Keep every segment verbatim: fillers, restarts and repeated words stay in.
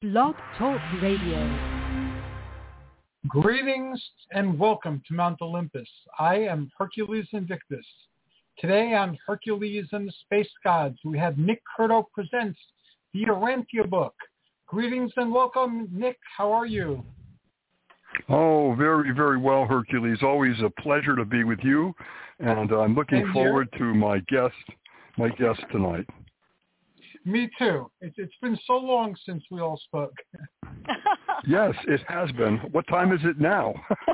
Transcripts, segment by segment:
Blog Talk Radio. Greetings and welcome to Mount Olympus. I am Hercules Invictus. Today on Hercules and the Space Gods, we have Nick Curto presents the Urantia book. Greetings and welcome, Nick. How are you? Oh, very, very well, Hercules. Always a pleasure to be with you, and I'm looking Same forward here. to my guest, my guest tonight. Me too. It, it's been so long since we all spoke. Yes, it has been. What time is it now?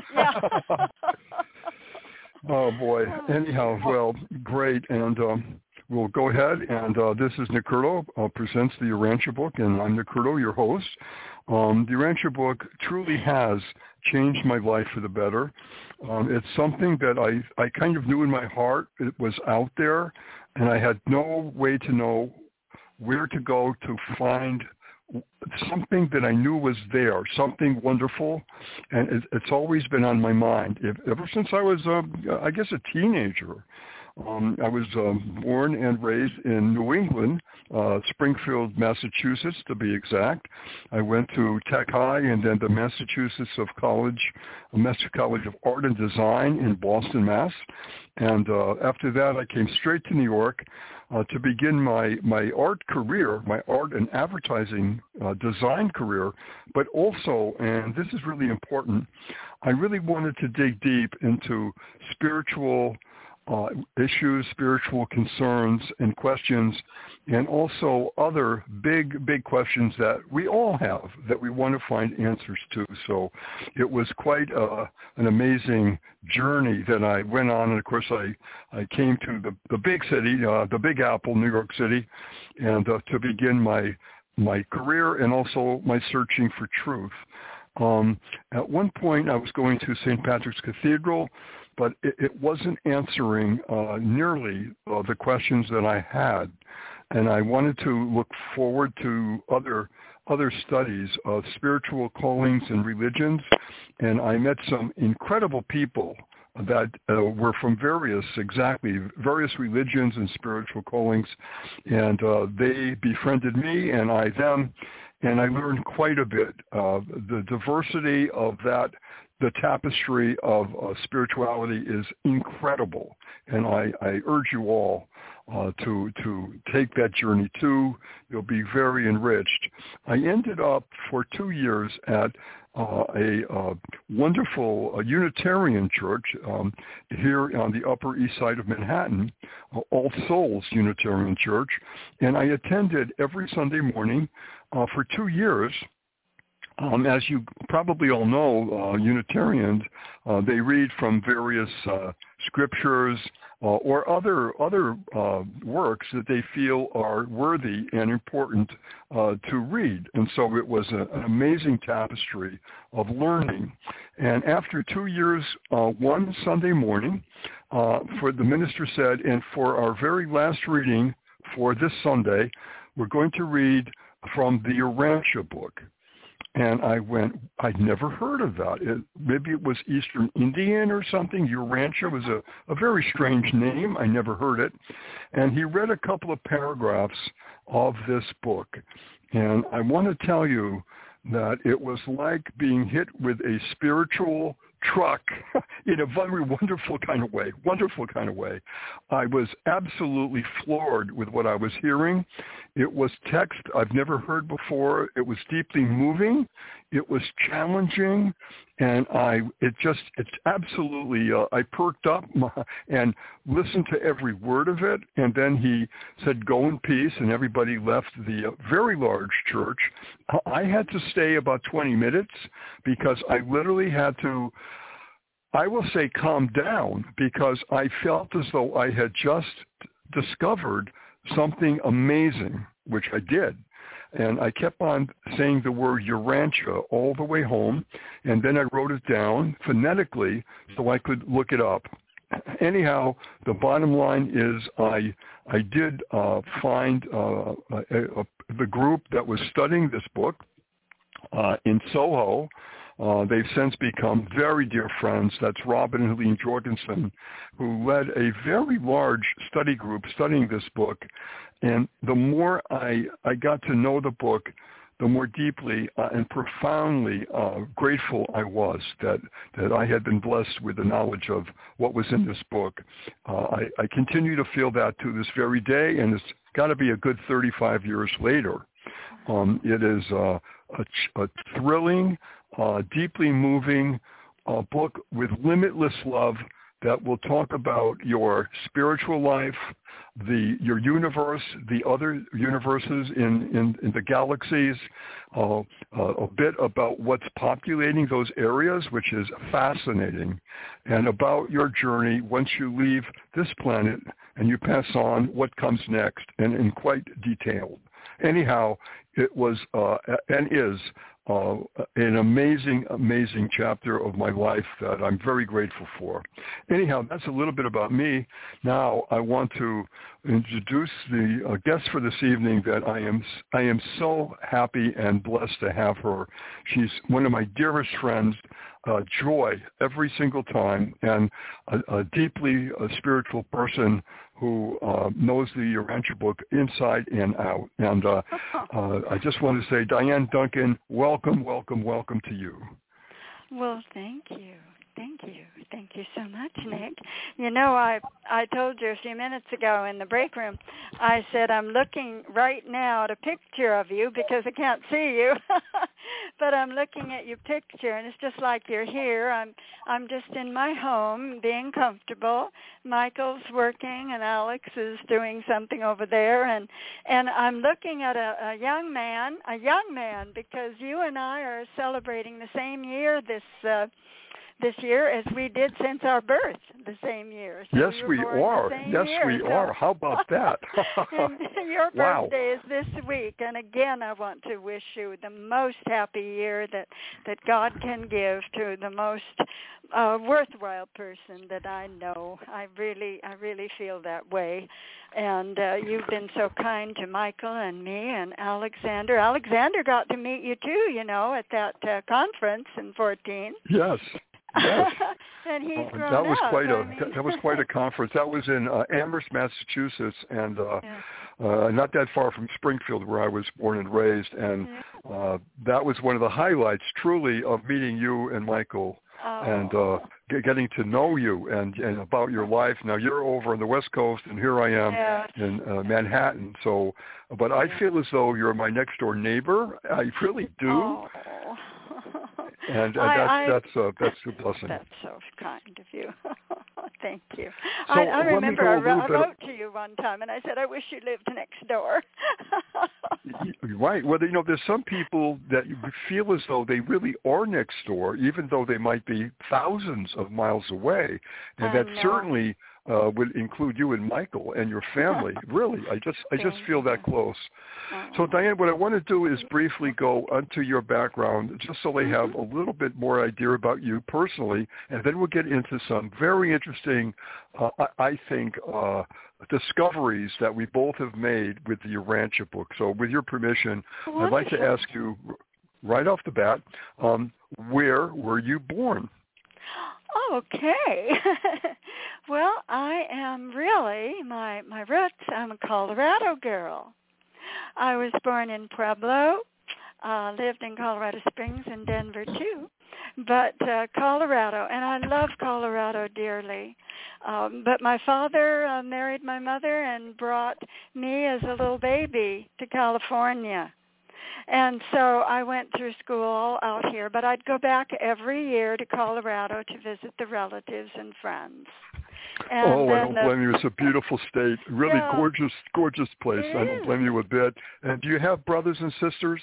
Oh, boy. Anyhow, well, great. And um, we'll go ahead. And uh, this is Nick Curto, uh, presents the Urantia book, and I'm Nick Curto, your host. Um, the Urantia book truly has changed my life for the better. Um, it's something that I, I kind of knew in my heart it was out there, and I had no way to know where to go to find something that I knew was there, something wonderful, and it, it's always been on my mind. If, ever since I was, uh, I guess, a teenager. Um, I was um, born and raised in New England, uh, Springfield, Massachusetts, to be exact. I went to Tech High and then the Massachusetts of College, Massachusetts College of Art and Design in Boston, Mass. And uh, after that, I came straight to New York uh, to begin my, my art career, my art and advertising uh, design career. But also, and this is really important, I really wanted to dig deep into spiritual Uh, issues, spiritual concerns and questions, and also other big, big questions that we all have that we want to find answers to. So it was quite uh, an amazing journey that I went on. And of course, I, I came to the, the big city, uh, the Big Apple, New York City, and uh, to begin my my career and also my searching for truth. Um, at one point, I was going to Saint Patrick's Cathedral, but it, it wasn't answering uh, nearly uh, the questions that I had. And I wanted to look forward to other other studies of spiritual callings and religions. And I met some incredible people that uh, were from various, exactly, various religions and spiritual callings. And uh, they befriended me and I them. And I learned quite a bit. Uh, the diversity of that, the tapestry of uh, spirituality is incredible. And I, I urge you all uh, to to take that journey too. You'll be very enriched. I ended up for two years at uh, a uh, wonderful uh, Unitarian church um, here on the Upper East Side of Manhattan, uh, All Souls Unitarian Church. And I attended every Sunday morning Uh, for two years. Um, as you probably all know, uh, Unitarians, uh, they read from various uh, scriptures uh, or other other uh, works that they feel are worthy and important uh, to read. And so it was a, an amazing tapestry of learning. And after two years, uh, one Sunday morning, uh, for the minister said, and for our very last reading for this Sunday, we're going to read from the Urantia book. And I went, I'd never heard of that. It, maybe it was Eastern Indian or something. Urantia was a, a very strange name. I never heard it. And he read a couple of paragraphs of this book. And I want to tell you that it was like being hit with a spiritual truck in a very wonderful kind of way, wonderful kind of way. I was absolutely floored with what I was hearing. It was text I've never heard before. It was deeply moving. It was challenging. And I, it just, it's absolutely, uh, I perked up my, and listened to every word of it. And then he said, go in peace. And everybody left the uh, very large church. I had to stay about twenty minutes because I literally had to, I will say, calm down, because I felt as though I had just discovered something amazing, which I did. And I kept on saying the word Urantia all the way home, and then I wrote it down phonetically so I could look it up. Anyhow, the bottom line is I I did uh, find uh, a, a, the group that was studying this book uh, in Soho. Uh, they've since become very dear friends. That's Robin and Helene Jorgensen, who led a very large study group studying this book. And the more I, I got to know the book, the more deeply uh, and profoundly uh, grateful I was that, that I had been blessed with the knowledge of what was in this book. Uh, I, I continue to feel that to this very day, and it's got to be a good thirty-five years later. Um, it is uh, a, a thrilling, uh, deeply moving uh, book with limitless love that will talk about your spiritual life, the your universe, the other universes in, in, in the galaxies, uh, uh, a bit about what's populating those areas, which is fascinating, and about your journey once you leave this planet and you pass on, what comes next, and in quite detail. Anyhow, it was uh, and is Uh, an amazing, amazing chapter of my life that I'm very grateful for. Anyhow, that's a little bit about me. Now I want to introduce the uh, guest for this evening that I am I am so happy and blessed to have her. She's one of my dearest friends, uh, Joy, every single time, and a, a deeply uh, spiritual person who uh, knows the Urantia book inside and out. And uh, uh, I just want to say, Diane Duncan, welcome, welcome, welcome to you. Well, thank you. Thank you. Thank you so much, Nick. You know, I I told you a few minutes ago in the break room, I said I'm looking right now at a picture of you because I can't see you, but I'm looking at your picture, and it's just like you're here. I'm I'm just in my home being comfortable. Michael's working, and Alex is doing something over there, and, and I'm looking at a, a young man, a young man, because you and I are celebrating the same year this uh, this year as we did since our birth, the same year. So yes, we, we are. Yes, year, we so. are. How about that? And your Wow. birthday is this week, and again, I want to wish you the most happy year that, that God can give to the most uh, worthwhile person that I know. I really, I really feel that way. And uh, you've been so kind to Michael and me and Alexander. Alexander got to meet you too, you know, at that uh, conference in fourteen. Yes. Yes. And he's uh, grown that was up. quite a I mean. that was quite a conference. That was in uh, Amherst, Massachusetts, and uh, yeah. uh, not that far from Springfield, where I was born and raised. And uh, that was one of the highlights, truly, of meeting you and Michael, oh. and uh, get, getting to know you and, and about your life. Now you're over on the West Coast, and here I am yeah. in uh, Manhattan. So, but I feel as though you're my next door neighbor. I really do. Oh. And, and I, that's I, that's uh, that's a blessing. That's so kind of you. Thank you. So I, I remember I, wrote, I bit wrote to you one time, and I said, I wish you lived next door. Right. Well, you know, there's some people that you feel as though they really are next door, even though they might be thousands of miles away, and I that know. certainly uh, would include you and Michael and your family. Really, I just I just Thank feel you. that close. Oh. So, Diane, what I want to do is briefly go onto your background, just so they have a little bit more idea about you personally, and then we'll get into some very interesting, uh, I, I think, uh, discoveries that we both have made with the Urantia book. So, with your permission, Wonderful. I'd like to ask you right off the bat, um, where were you born? Okay. Well, I am really, my, my roots, I'm a Colorado girl. I was born in Pueblo, uh, lived in Colorado Springs and Denver too, but uh, Colorado, and I love Colorado dearly. Um, but my father uh, married my mother and brought me as a little baby to California. And so I went through school out here, but I'd go back every year to Colorado to visit the relatives and friends. And oh, I don't the, blame you. It's a beautiful state. Really yeah, gorgeous, gorgeous place. I don't blame you a bit. And do you have brothers and sisters?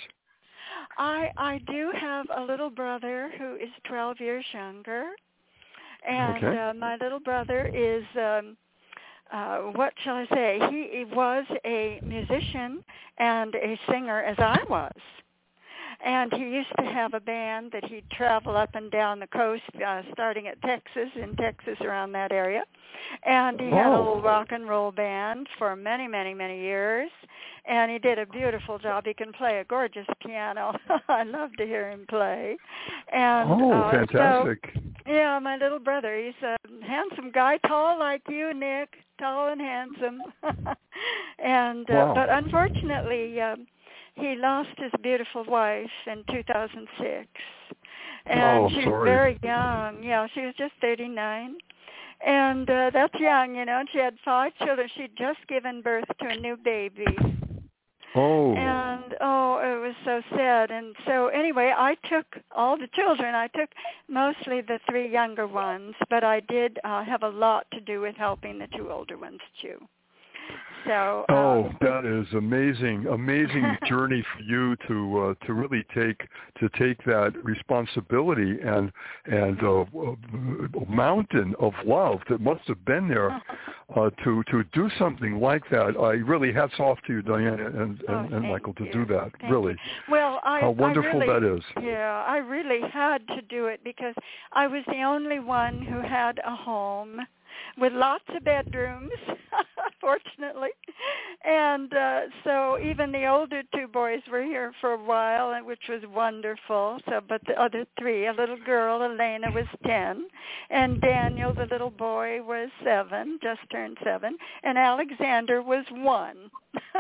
I I do have a little brother who is twelve years younger. And okay. uh, my little brother is, um, uh, what shall I say, he, he was a musician and a singer as I was. And he used to have a band that he'd travel up and down the coast, uh, starting at Texas, in Texas, around that area. And he oh. had a little rock and roll band for many, many, many years. And he did a beautiful job. He can play a gorgeous piano. I love to hear him play. And, oh, uh, fantastic. So, yeah, my little brother. He's a handsome guy, tall like you, Nick, tall and handsome. and uh, wow. But unfortunately... Um, he lost his beautiful wife in two thousand six. And oh, she was sorry. very young. Yeah, she was just thirty-nine. And uh, that's young, you know, and she had five children. She'd just given birth to a new baby. Oh. And, oh, it was so sad. And so anyway, I took all the children. I took mostly the three younger ones, but I did uh, have a lot to do with helping the two older ones, too. So, um, oh, that is amazing, amazing journey for you to uh, to really take to take that responsibility and and uh, a mountain of love that must have been there uh, to to do something like that. I really hats off to you, Diana and, oh, and, and Michael, to you. do that. Thank really, you. Well, I, how wonderful I really, that is. Yeah, I really had to do it because I was the only one who had a home with lots of bedrooms, fortunately. And uh, so even the older two boys were here for a while, which was wonderful. So, but the other three, a little girl, Elena, was ten, and Daniel, the little boy, was seven, just turned seven, and Alexander was one.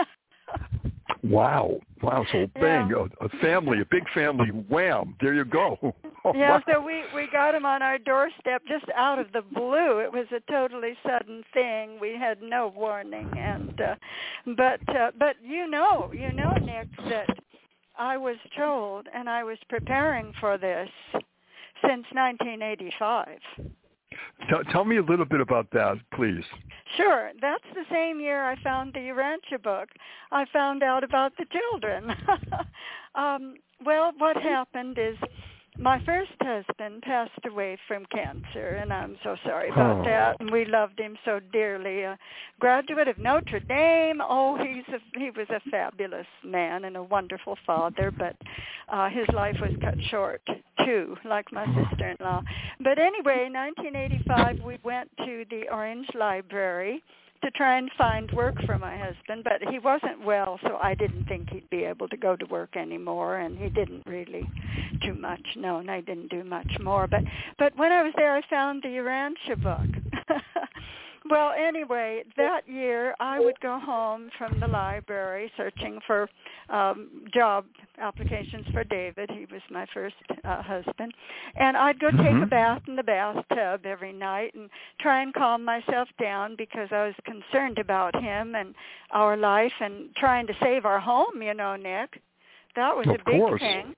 Wow. Wow. So bang, Yeah. a, a family, a big family, wham, there you go. Oh, yeah, wow. so we, we got him on our doorstep just out of the blue. It was a totally sudden thing. We had no warning. And uh, but uh, but you know, you know, Nick, that I was told and I was preparing for this since nineteen eighty-five. Tell, tell me a little bit about that, please. Sure. That's the same year I found the Urantia book. I found out about the children. um, well, what happened is my first husband passed away from cancer, and I'm so sorry about Oh. that. And we loved him so dearly. A graduate of Notre Dame. Oh, he's a, he was a fabulous man and a wonderful father, but uh, his life was cut short, too, like my sister-in-law. But anyway, in nineteen eighty-five, we went to the Orange Library to try and find work for my husband, but he wasn't well, so I didn't think he'd be able to go to work anymore, and he didn't really do much. No, and I didn't do much more. But but when I was there, I found the Urantia book. Well, anyway, that year I would go home from the library searching for um, job applications for David. He was my first uh, husband. And I'd go Mm-hmm. take a bath in the bathtub every night and try and calm myself down because I was concerned about him and our life and trying to save our home, you know, Nick. That was Of a big course. thing.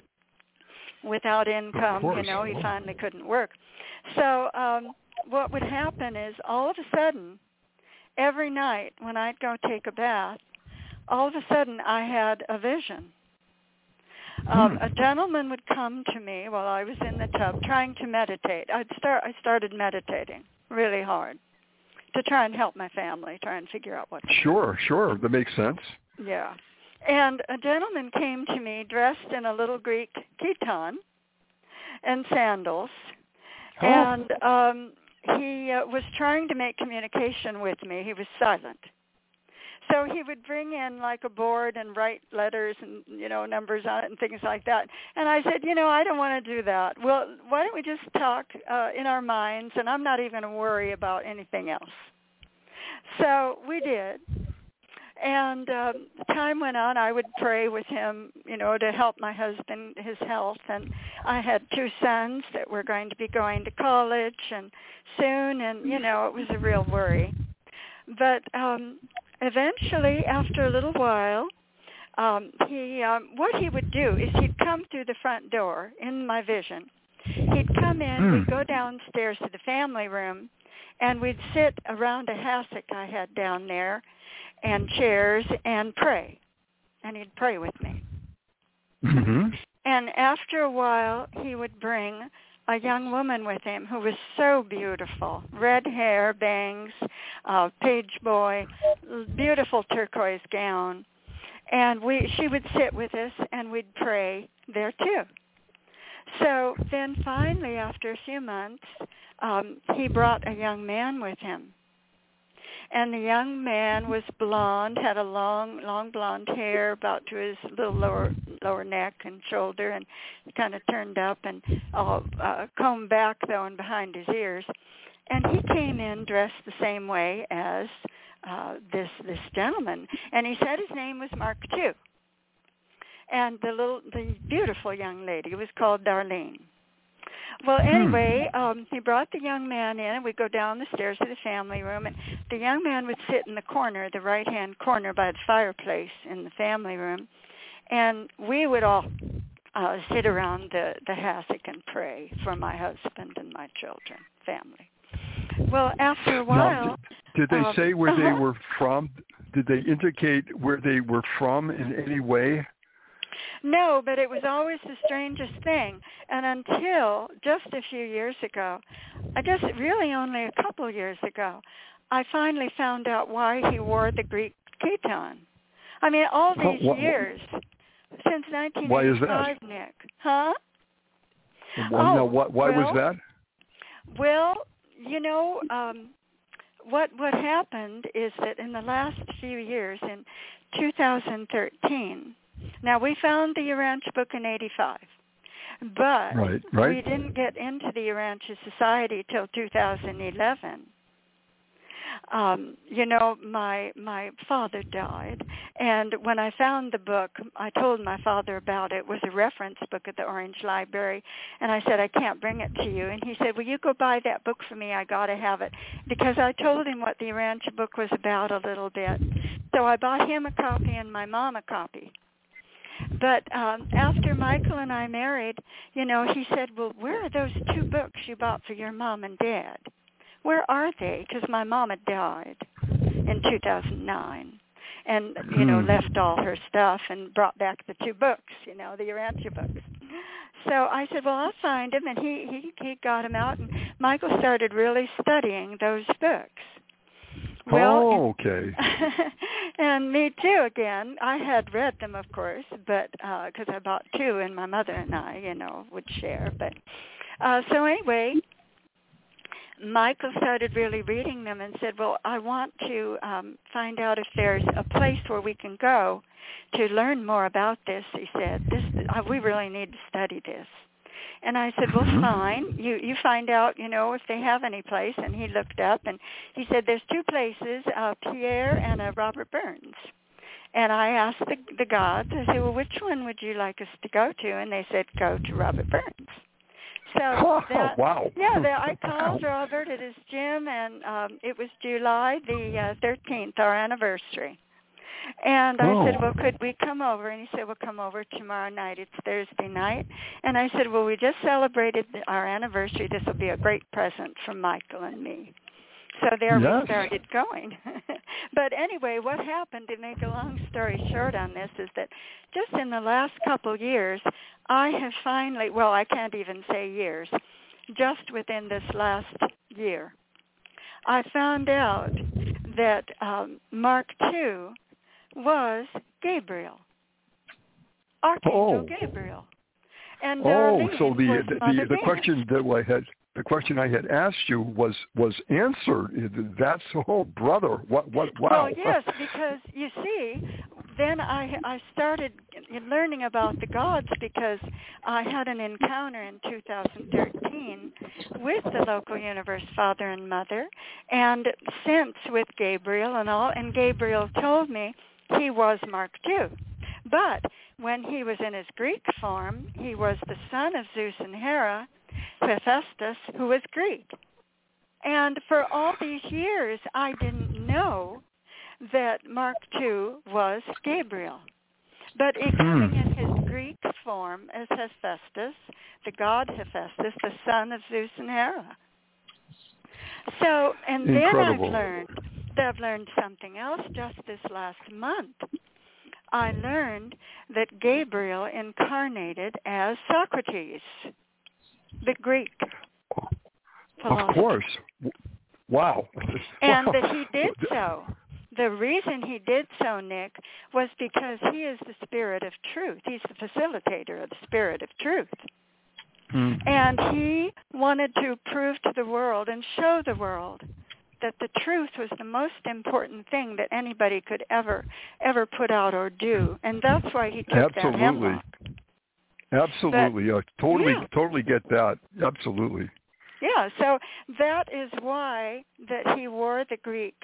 Without income, you know, he finally couldn't work. So um, what would happen is all of a sudden, every night when I'd go take a bath, all of a sudden I had a vision. Um, Hmm. a gentleman would come to me while I was in the tub trying to meditate. I'd start. I started meditating really hard to try and help my family, try and figure out what to do. Sure, sure. That makes sense. Yeah. And a gentleman came to me dressed in a little Greek chiton and sandals. Oh. And um, he uh, was trying to make communication with me. He was silent. So he would bring in like a board and write letters and, you know, numbers on it and things like that. And I said, you know, I don't want to do that. Well, why don't we just talk uh, in our minds, and I'm not even going to worry about anything else. So we did. And um, time went on. I would pray with him, you know, to help my husband, his health. And I had two sons that were going to be going to college and soon, and, you know, it was a real worry. But um, eventually, after a little while, um, he um, what he would do is he'd come through the front door in my vision. He'd come in, Mm. we'd go downstairs to the family room, and we'd sit around a hassock I had down there and chairs and pray. And he'd pray with me. Mm-hmm. And after a while, he would bring a young woman with him who was so beautiful. Red hair, bangs, uh, page boy, beautiful turquoise gown. And we, she would sit with us and we'd pray there too. So then finally, after a few months, um, he brought a young man with him. And the young man was blonde, had a long, long blonde hair about to his little lower lower neck and shoulder, and kind of turned up and all uh, combed back though and behind his ears. And he came in dressed the same way as uh, this this gentleman, and he said his name was Mark too. and the little, the beautiful young lady was called Darlene. Well, anyway, um, he brought the young man in, and we'd go down the stairs to the family room, and the young man would sit in the corner, the right-hand corner by the fireplace in the family room, and we would all uh, sit around the, the hassock and pray for my husband and my children, family. Well, after a while... Now, did, did they um, say where uh-huh. they were from? Did they indicate where they were from in any way? No, but it was always the strangest thing. And until just a few years ago, I guess really only a couple of years ago, I finally found out why he wore the Greek chiton. I mean, all these oh, wh- years, since nineteen eighty-five, why is that? Nick. Huh? Well, oh, no, what, why well, was that? Well, you know, um, what what happened is that in the last few years, in two thousand thirteen, now we found the Urantia book in eighty-five, but right, right. we didn't get into the Urantia Society till two thousand eleven. Um, you know, my my father died, and when I found the book, I told my father about it. It was a reference book at the Orange Library, and I said, I can't bring it to you. And he said, will you go buy that book for me? I got to have it. Because I told him what the Urantia book was about a little bit. So I bought him a copy and my mom a copy. But um, after Michael and I married, you know, he said, well, where are those two books you bought for your mom and dad? Where are they? Because my mom had died in two thousand nine and, you know, left all her stuff and brought back the two books, you know, the Urantia books. So I said, well, I'll find them. And he, he, he got them out, and Michael started really studying those books. Well, oh, okay. And me too, again. I had read them, of course, but because uh, I bought two, and my mother and I, you know, would share. But uh, so anyway, Michael started really reading them and said, well, I want to um, find out if there's a place where we can go to learn more about this. He said, this, uh, we really need to study this. And I said, well, fine. You you find out, you know, if they have any place. And he looked up, and he said, there's two places, uh, Pierre and uh, Robert Burns. And I asked the, the gods, I said, well, which one would you like us to go to? And they said, go to Robert Burns. So oh, that, wow. yeah, that I called Robert. It is Jim, and um, it was July the uh, thirteenth, our anniversary. And I oh. said, well, could we come over? And he said, well, come over tomorrow night. It's Thursday night. And I said, well, we just celebrated the, our anniversary. This will be a great present from Michael and me. So there yes. we started going. But anyway, what happened, to make a long story short on this, is that just in the last couple years, I have finally, well, I can't even say years, just within this last year, I found out that um, Mark two was Gabriel, Archangel oh. Gabriel. And oh, Darlene so the was the, Mother the, the Venus. question that I had the question I had asked you was was answered. That's oh brother, what what wow. Well, yes, because you see, then I I started learning about the gods because I had an encounter in two thousand thirteen with the local universe father and mother, and since with Gabriel and all, and Gabriel told me he was Mark two. But when he was in his Greek form, he was the son of Zeus and Hera, Hephaestus, who was Greek. And for all these years, I didn't know that Mark two was Gabriel. But in coming in his Greek form as Hephaestus, the god Hephaestus, the son of Zeus and Hera. So, and Incredible. then I've learned, I've learned something else just this last month. I learned that Gabriel incarnated as Socrates, the Greek philosopher. Of course. Wow. And wow. that he did so. The reason he did so, Nick, was because he is the spirit of truth. He's the facilitator of the spirit of truth. Mm. And he wanted to prove to the world and show the world that the truth was the most important thing that anybody could ever, ever put out or do. And that's why he took Absolutely. that hemlock. Absolutely. But, I totally, yeah. totally get that. Absolutely. Yeah, so that is why that he wore the Greek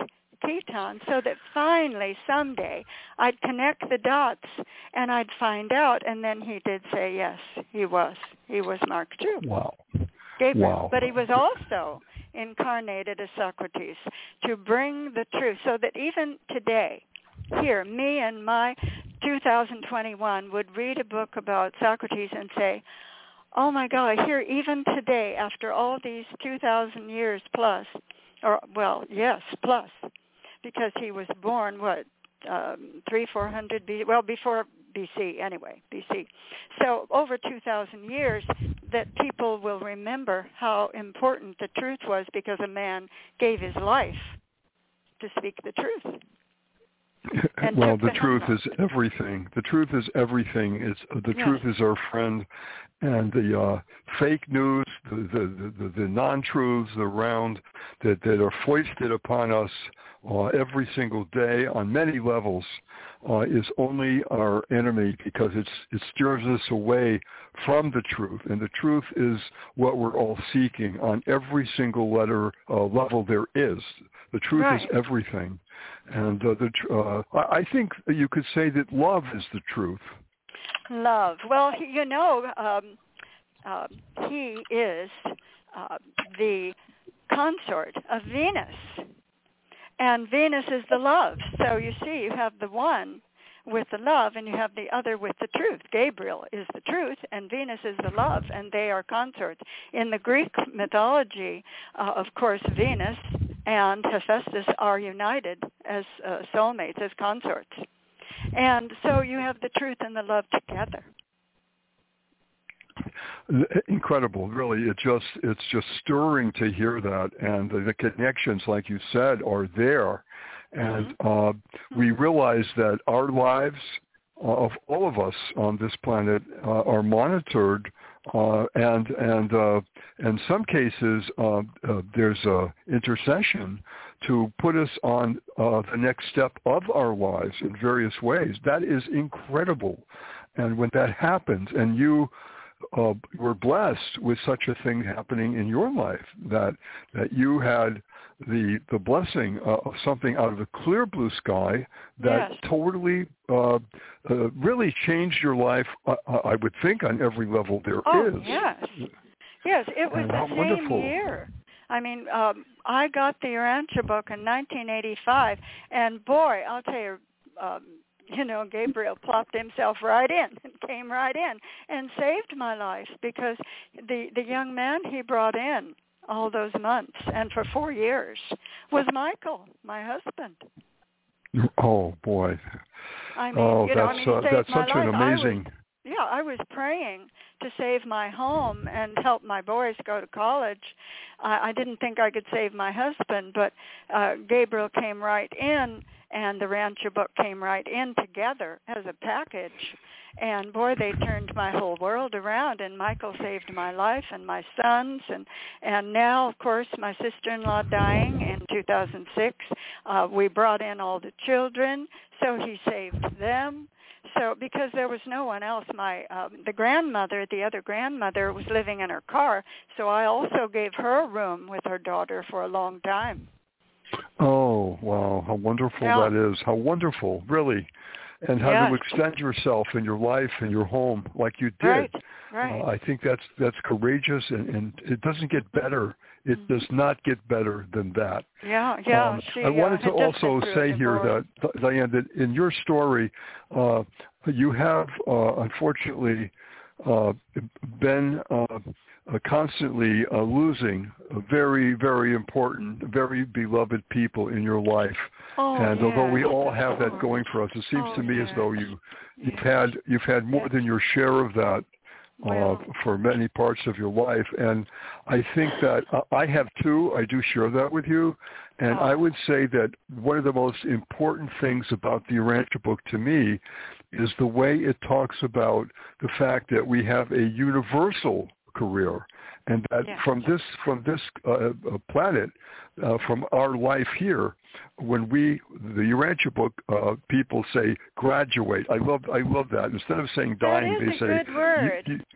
Teton, so that finally someday I'd connect the dots and I'd find out. And then he did say, yes, he was. He was Mark too. Wow. Gabriel. Wow. But he was also incarnated as Socrates to bring the truth, so that even today, here, me and my two thousand twenty-one would read a book about Socrates and say, oh my God, here even today, after all these two thousand years plus, or well, yes, plus, because he was born, what, um, three, four hundred B C, well, before B C anyway, B C. So over two thousand years, that people will remember how important the truth was, because a man gave his life to speak the truth. Well, the truth is everything. The truth is everything. It's the yes. truth is our friend, and the uh, fake news, the the, the, the non-truths around that, that are foisted upon us uh, every single day on many levels uh, is only our enemy, because it's it steers us away from the truth, and the truth is what we're all seeking on every single letter uh, level there is. The truth right. is everything. And uh, the, uh, I think you could say that love is the truth. Love. Well, you know, um, uh, he is uh, the consort of Venus. And Venus is the love. So you see, you have the one with the love, and you have the other with the truth. Gabriel is the truth, and Venus is the love, and they are consorts. In the Greek mythology, uh, of course, Venus and Hephaestus are united as uh, soulmates, as consorts. And so you have the truth and the love together. Incredible, really. It just it's just stirring to hear that, and the, the connections, like you said, are there. And uh, we realize that our lives, uh, of all of us on this planet, uh, are monitored, uh, and and uh, in some cases uh, uh, there's a intercession to put us on uh, the next step of our lives in various ways. That is incredible, and when that happens, and you uh, were blessed with such a thing happening in your life, that that you had the the blessing uh, of something out of the clear blue sky that yes. totally uh, uh, really changed your life, uh, I would think, on every level there oh, is. yes. Yes, it was and the same wonderful. year. I mean, um, I got the Urantia book in nineteen eighty-five, and boy, I'll tell you, um, you know, Gabriel plopped himself right in and came right in and saved my life, because the, the young man he brought in all those months and for four years was Michael, my husband. Oh, boy. I mean, oh, you know, that's, I mean, he uh, saved that's my such life. an amazing... I was, yeah, I was praying to save my home and help my boys go to college. I, I didn't think I could save my husband, but uh, Gabriel came right in, and the Rancher book came right in together as a package. And boy, they turned my whole world around, and Michael saved my life and my sons. And, and now, of course, my sister-in-law dying in two thousand six, uh, we brought in all the children, so he saved them. So because there was no one else, my um, the grandmother, the other grandmother, was living in her car, so I also gave her a room with her daughter for a long time. Oh, wow, how wonderful yeah. that is. How wonderful, really. And how yes. to extend yourself and your life and your home like you did. Right, right. Uh, I think that's that's courageous, and, and it doesn't get better. It mm-hmm. does not get better than that. Yeah, yeah. Um, she, I wanted uh, to also say here that, Diane, that in your story, uh, you have, uh, unfortunately, uh, been uh, uh, constantly uh, losing very, very important, very beloved people in your life. Oh, and yes. although we all have that going for us, it seems oh, to me yes. as though you, you've yes. had you've had more yes. than your share of that. Well, Uh, for many parts of your life. And I think that uh, I have too. I do share that with you. And oh. I would say that one of the most important things about the Urantia book to me is the way it talks about the fact that we have a universal career, and that yes. from this from this uh, planet, uh, from our life here, when we, the Urantia book, uh, people say graduate. I love I love that. Instead of saying dying, that is they a say good word. You, you,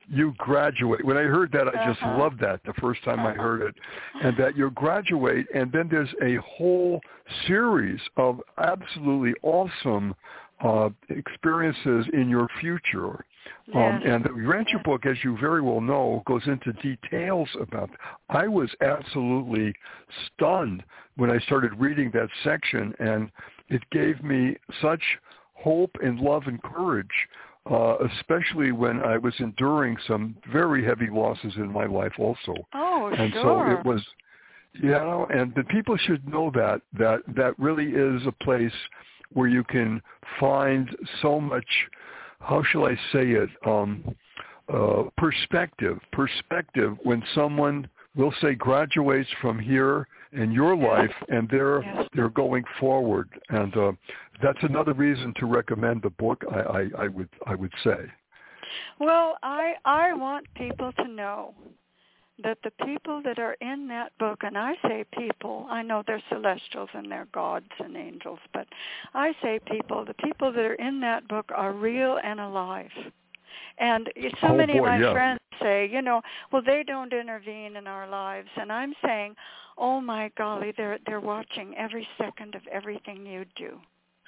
you graduate. When I heard that, I just uh-huh. loved that the first time uh-huh. I heard it. And that you graduate, and then there's a whole series of absolutely awesome uh, experiences in your future. Yes. Um, and the Urantia yes. book, as you very well know, goes into details about that. I was absolutely stunned when I started reading that section, and it gave me such hope and love and courage, uh, especially when I was enduring some very heavy losses in my life also. Oh, and sure. so it was, you know, and the people should know that, that that really is a place where you can find so much, how shall I say it, um, uh, perspective, perspective when someone, we'll say, graduates from here in your life, and they're yes. they're going forward, and uh, that's another reason to recommend the book. I, I, I would I would say. Well, I I want people to know that the people that are in that book, and I say people, I know they're celestials and they're gods and angels, but I say people, the people that are in that book are real and alive. And so oh, many boy, of my yeah. friends say, you know, well, they don't intervene in our lives. And I'm saying, oh, my golly, they're they're watching every second of everything you do.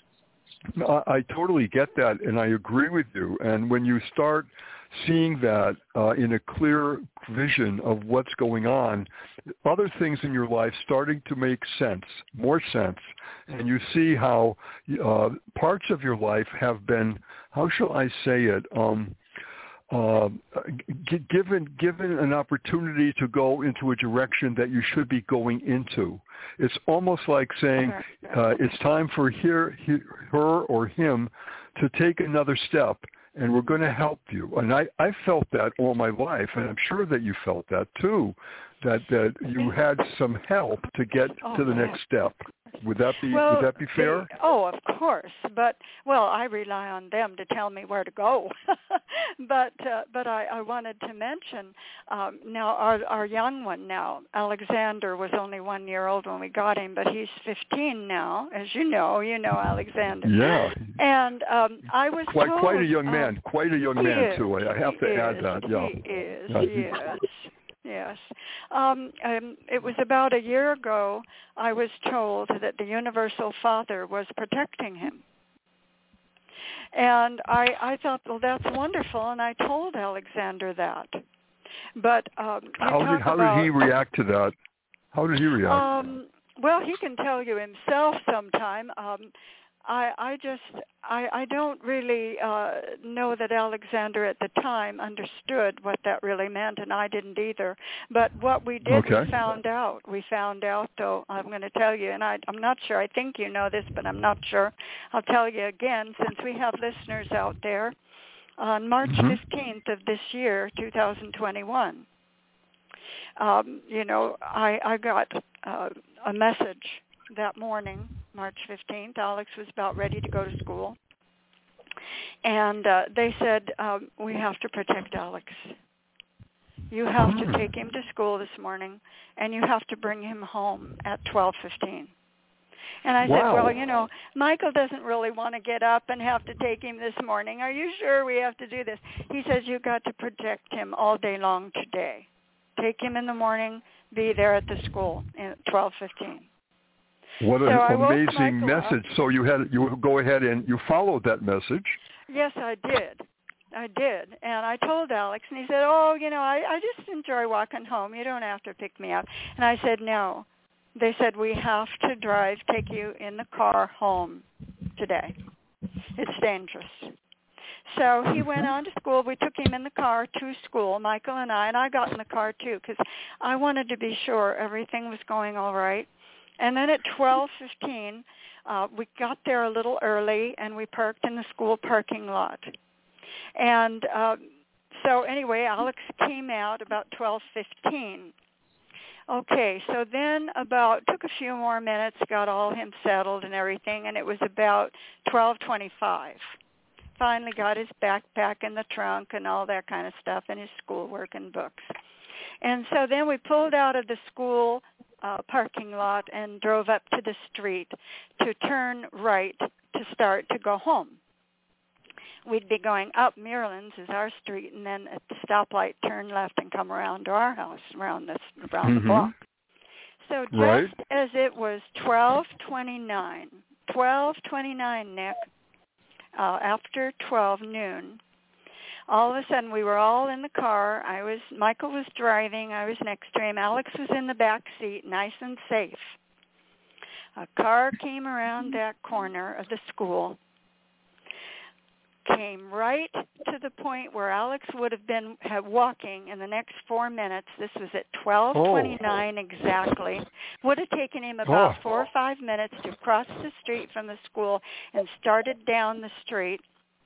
I, I totally get that, and I agree with you. And when you start seeing that uh, in a clear vision of what's going on, other things in your life starting to make sense, more sense, and you see how uh, parts of your life have been, how shall I say it, um, uh, g- given given an opportunity to go into a direction that you should be going into. It's almost like saying uh, it's time for here, he, her or him to take another step, and we're going to help you. And I, I felt that all my life, and I'm sure that you felt that too, that, that you had some help to get oh, to the yeah. next step. Would that be well, would that be fair? The, oh, of course. But well, I rely on them to tell me where to go. but uh, but I, I wanted to mention um, now our our young one now, Alexander, was only one year old when we got him, but he's fifteen now, as you know. You know Alexander. Yeah. And um, I was quite told, quite a young uh, man, quite a young man is, too. I have to is, add that. Yeah. He is. Yeah. Yes. Yes. Um, um, it was about a year ago I was told that the Universal Father was protecting him. And I, I thought, well, that's wonderful, and I told Alexander that. But um, you how talk did how about, did he react to that? How did he react? Um, well, he can tell you himself sometime. Um, I, I just, I, I don't really uh, know that Alexander at the time understood what that really meant, and I didn't either. But what we did, okay. we found out. We found out, though, I'm going to tell you, and I, I'm not sure. I think you know this, but I'm not sure. I'll tell you again, since we have listeners out there. On March mm-hmm. fifteenth of this year, two thousand twenty-one, um, you know, I, I got uh, a message that morning, March fifteenth. Alex was about ready to go to school. And uh, they said, um, we have to protect Alex. You have to take him to school this morning, and you have to bring him home at twelve fifteen. And I wow. said, well, you know, Michael doesn't really want to get up and have to take him this morning. Are you sure we have to do this? He says, you've got to protect him all day long today. Take him in the morning, be there at the school at twelve fifteen. What an so amazing message. Up. So you had you go ahead and you followed that message. Yes, I did. I did. And I told Alex, and he said, oh, you know, I, I just enjoy walking home. You don't have to pick me up. And I said, no. They said, we have to drive, take you in the car home today. It's dangerous. So he went on to school. We took him in the car to school, Michael and I, and I got in the car too because I wanted to be sure everything was going all right. And then at twelve fifteen, uh, we got there a little early, and we parked in the school parking lot. And uh, so anyway, Alex came out about twelve fifteen. Okay, so then about, took a few more minutes, got all him settled and everything, and it was about twelve twenty-five. Finally got his backpack in the trunk and all that kind of stuff and his schoolwork and books. And so then we pulled out of the school uh, parking lot and drove up to the street to turn right to start to go home. we'd be going up Muirlands is our street, and then at the stoplight, turn left and come around to our house, around this around Mm-hmm. the block. So just Right. as it was twelve twenty-nine, twelve twenty-nine, Nick, uh, after twelve noon, all of a sudden we were all in the car. I was, Michael was driving. I was next to him. Alex was in the back seat, nice and safe. A car came around that corner of the school, came right to the point where Alex would have been have walking in the next four minutes. This was at twelve twenty-nine exactly. Would have taken him about Oh. four or five minutes to cross the street from the school and started down the street.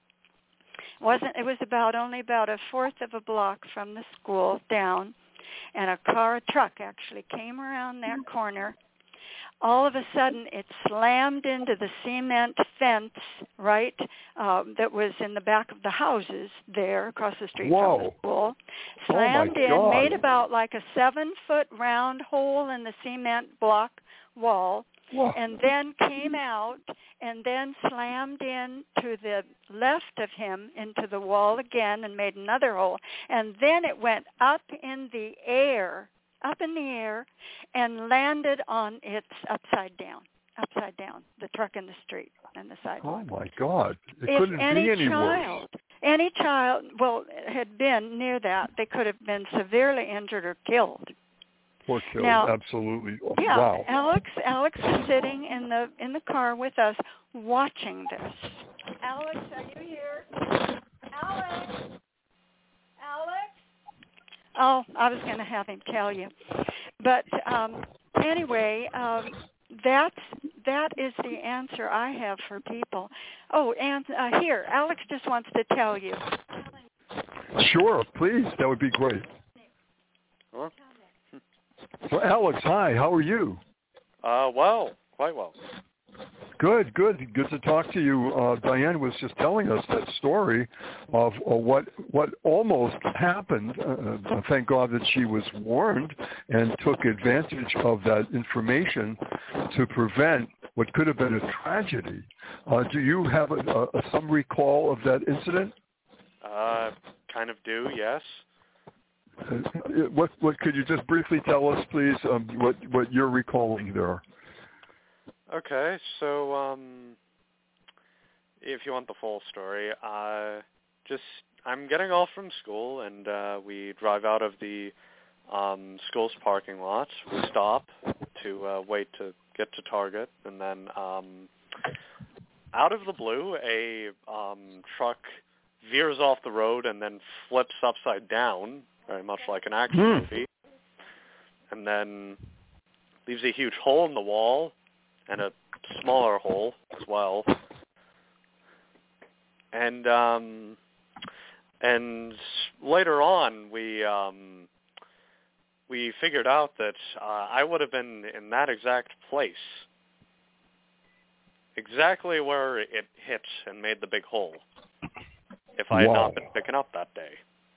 It wasn't it was about only about a fourth of a block from the school down, and a car, a truck actually came around that corner. All of a sudden, it slammed into the cement fence, right, um, that was in the back of the houses there across the street Whoa. from the school. Oh, my Slammed in, God. made about like a seven-foot round hole in the cement block wall, Whoa. and then came out and then slammed in to the left of him into the wall again and made another hole. And then it went up in the air, up in the air, and landed on its upside down, upside down, the truck in the street and the sidewalk. Oh, my God. It If couldn't any be any child, worse. any child, well, had been near that, they could have been severely injured or killed. Poor kid. Now- Absolutely. Yeah, Wow. Alex. Alex is sitting in the in the car with us, watching this. Alex, are you here? Alex. Alex. Oh, I was going to have him tell you, but um, anyway, um, that's that is the answer I have for people. Oh, and uh, here, Alex just wants to tell you. Sure, please. That would be great. Huh? Well, Alex, hi. How are you? Uh, well, quite well. Good, good. Good to talk to you. Uh, Diane was just telling us that story of uh, what what almost happened. Uh, thank God that she was warned and took advantage of that information to prevent what could have been a tragedy. Uh, do you have a, a, a some recall of that incident? Uh, kind of do, yes. Uh, what what could you just briefly tell us, please? Um, what what you're recalling there? Okay, so um, if you want the full story, uh, just I'm getting off from school, and uh, we drive out of the um, school's parking lot. We stop to uh, wait to get to Target, and then um, out of the blue, a um, truck veers off the road and then flips upside down, very much like an action Hmm. movie, and then leaves a huge hole in the wall and a smaller hole as well. And um, and later on, we um, we figured out that uh, I would have been in that exact place, exactly where it hit and made the big hole, if I had Wow. not been picking up that day.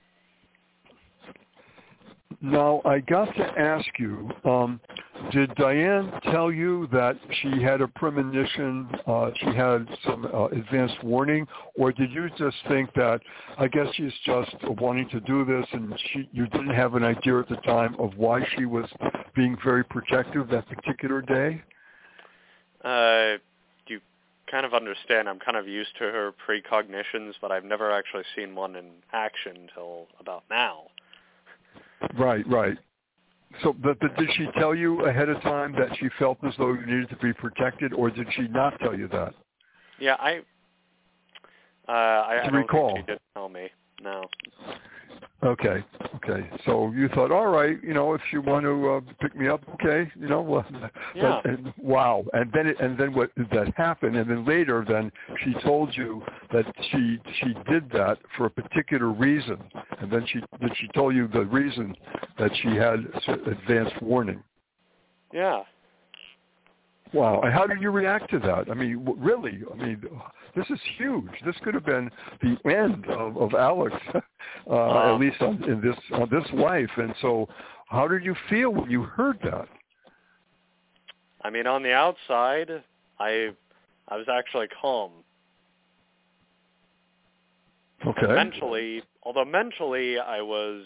Now, I got to ask you, um, did Diane tell you that she had a premonition, uh, she had some uh, advanced warning, or did you just think that, I guess she's just wanting to do this and she, you didn't have an idea at the time of why she was being very protective that particular day? Uh, you kind of understand, I'm kind of used to her precognitions, but I've never actually seen one in action until about now. Right, right. So, but, but did she tell you ahead of time that she felt as though you needed to be protected, or did she not tell you that? Yeah, I, uh, I, I don't recall. think she did tell me, no. Okay, okay. So you thought, all right, you know, if you want to uh, pick me up, okay, you know. Well, Yeah. But, and, wow. And then, it, and then what that happened, and then later, then she told you that she she did that for a particular reason, and then she did she told you the reason that she had advanced warning. Yeah. Wow. And how did you react to that? I mean, w- really? I mean, this is huge. This could have been the end of, of Alex, uh, Um, at least on, in this on this life. And so, how did you feel when you heard that? I mean, on the outside, I, I was actually calm. Okay. Mentally, although mentally I was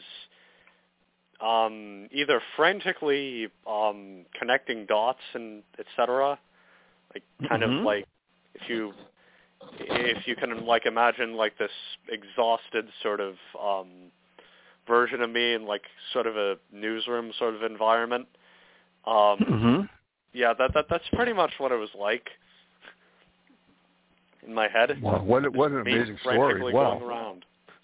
um, either frantically um, connecting dots and et cetera, like kind mm-hmm. of like if you if you can like imagine like this exhausted sort of um, version of me in like sort of a newsroom sort of environment. Um, mm-hmm. Yeah, that that that's pretty much what it was like in my head. Wow, what what an amazing story! Wow. Going around.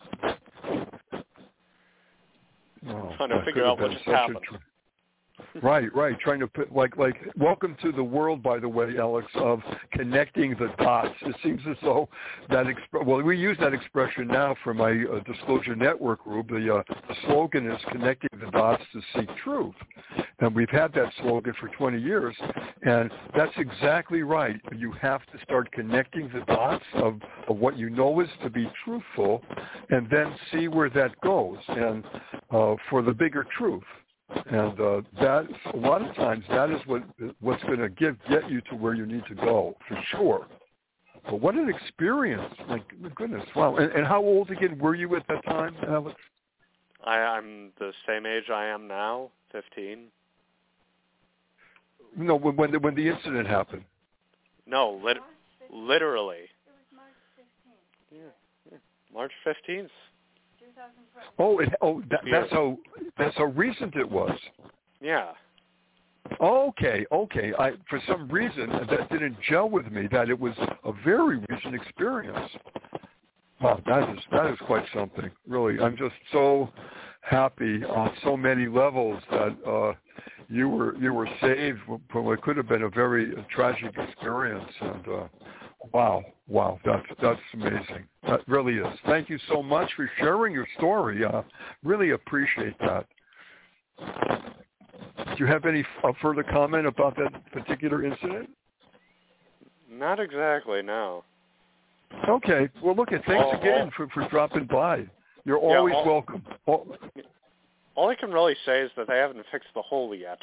Oh, trying to figure out what just happened. Tr- right, right. Trying to put like like welcome to the world, by the way, Alex, of connecting the dots. It seems as though that exp- well, we use that expression now for my uh, Disclosure Network group. The, uh, the slogan is connecting the dots to seek truth, and we've had that slogan for twenty years, and that's exactly right. You have to start connecting the dots of, of what you know is to be truthful, and then see where that goes, and uh, for the bigger truth. And uh, that a lot of times that is what what's going to give get you to where you need to go for sure. But what an experience! My goodness, wow! And, and how old again were you at that time, Alex? I, I'm the same age I am now, fifteen. No, when when the, when the incident happened. No, lit- literally. It was March fifteenth. Yeah, yeah. March fifteenth. Oh, it, oh, that, that's how that's how recent it was. Yeah. Okay, okay. I for some reason that didn't gel with me. That it was a very recent experience. Wow, that is that is quite something. Really, I'm just so happy on so many levels that uh, you were you were saved from what could have been a very tragic experience. And uh, wow, wow, that's that's amazing. That really is. Thank you so much for sharing your story. Uh, really appreciate that. Do you have any uh, further comment about that particular incident? Not exactly, no. Okay. Well, look, thanks all, again all, for, for dropping by. You're always yeah, all, welcome. All, all I can really say is that they haven't fixed the hole yet.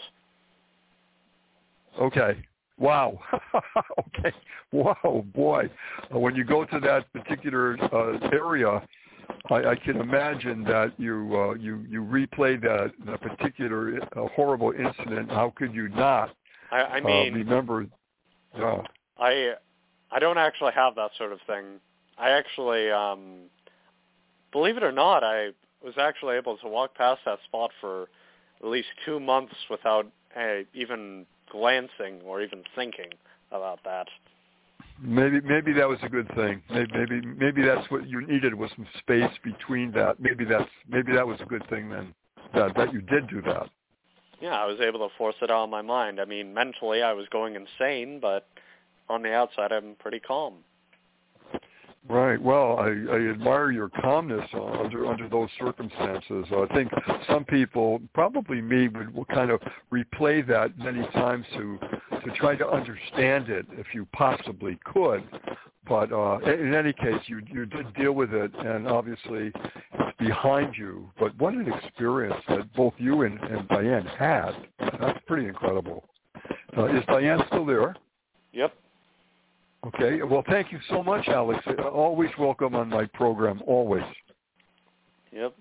Okay. Wow. Okay. Wow, boy. Uh, when you go to that particular uh, area, I, I can imagine that you uh, you you replay that, that particular uh, horrible incident. How could you not? I, I mean, uh, remember. Yeah. I I don't actually have that sort of thing. I actually, um, believe it or not, I was actually able to walk past that spot for at least two months without uh, even glancing or even thinking about that. Maybe maybe that was a good thing. Maybe maybe maybe that's what you needed was some space between that. Maybe that's maybe that was a good thing then. That that you did do that. Yeah, I was able to force it out of my mind. I mean, mentally I was going insane, but on the outside I'm pretty calm. Right. Well, I, I admire your calmness uh, under under those circumstances. Uh, I think some people, probably me, would, would kind of replay that many times to to try to understand it if you possibly could. But uh, in any case, you you did deal with it, and obviously it's behind you. But what an experience that both you and, and Diane had. That's pretty incredible. Uh, is Diane still there? Yep. Okay. Well, thank you so much, Alex. Always welcome on my program, always. Yep.